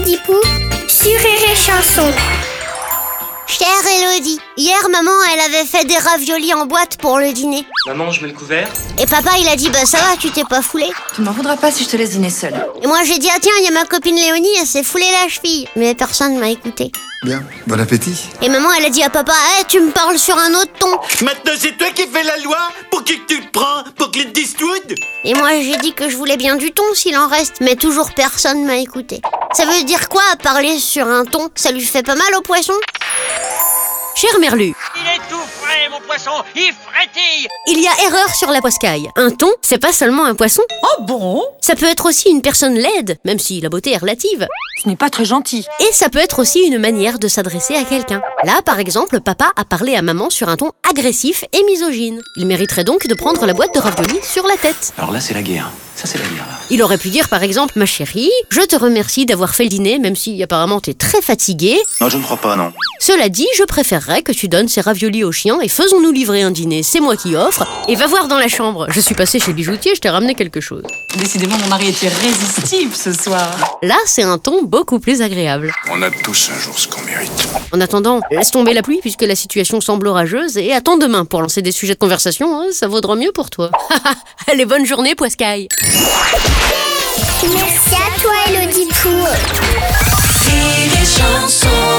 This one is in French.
Elodie Pou sur Rire Chanson. Chère Elodie, hier maman elle avait fait des raviolis en boîte pour le dîner. Maman, je mets le couvert. Et papa il a dit bah ça va, tu t'es pas foulé. Tu m'en voudras pas si je te laisse dîner seule. Et moi j'ai dit ah tiens, il y a ma copine Léonie, elle s'est foulée la cheville. Mais personne m'a écouté. Bien, bon appétit. Et maman elle a dit à papa, tu me parles sur un autre ton. Maintenant c'est toi qui fais la loi. Pour qui tu te prends? Pour Clint Eastwood? Et moi j'ai dit que je voulais bien du ton s'il en reste. Mais toujours personne m'a écouté. Ça veut dire quoi parler sur un ton? Ça lui fait pas mal au poisson? Cher Merlu, Il est tout frais, mon poisson, il frétille. il y a erreur sur la poiscaille. Un thon, c'est pas seulement un poisson. Oh bon? Ça peut être aussi une personne laide, même si la beauté est relative. Ce n'est pas très gentil. Et ça peut être aussi une manière de s'adresser à quelqu'un. Là, par exemple, papa a parlé à maman sur un ton agressif et misogyne. Il mériterait donc de prendre la boîte de raviolis sur la tête. Alors là, c'est la guerre. Ça, c'est la guerre, là. Il aurait pu dire par exemple, ma chérie, je te remercie d'avoir fait le dîner, même si apparemment t'es très fatiguée. Non, je ne crois pas, non. Cela dit, je préférerais que tu donnes ces raviolis au chien et faisons-nous livrer un dîner, c'est moi qui offre. Et va voir dans la chambre, je suis passée chez le bijoutier, je t'ai ramené quelque chose. Décidément, mon mari est irrésistible ce soir. Là, c'est un ton beaucoup plus agréable. On a tous un jour ce qu'on mérite. En attendant, laisse tomber la pluie puisque la situation semble orageuse et attends demain pour lancer des sujets de conversation, hein, ça vaudra mieux pour toi. Allez, bonne journée, Poiscaille. Merci à toi Elodie Pou. Rire et Chanson.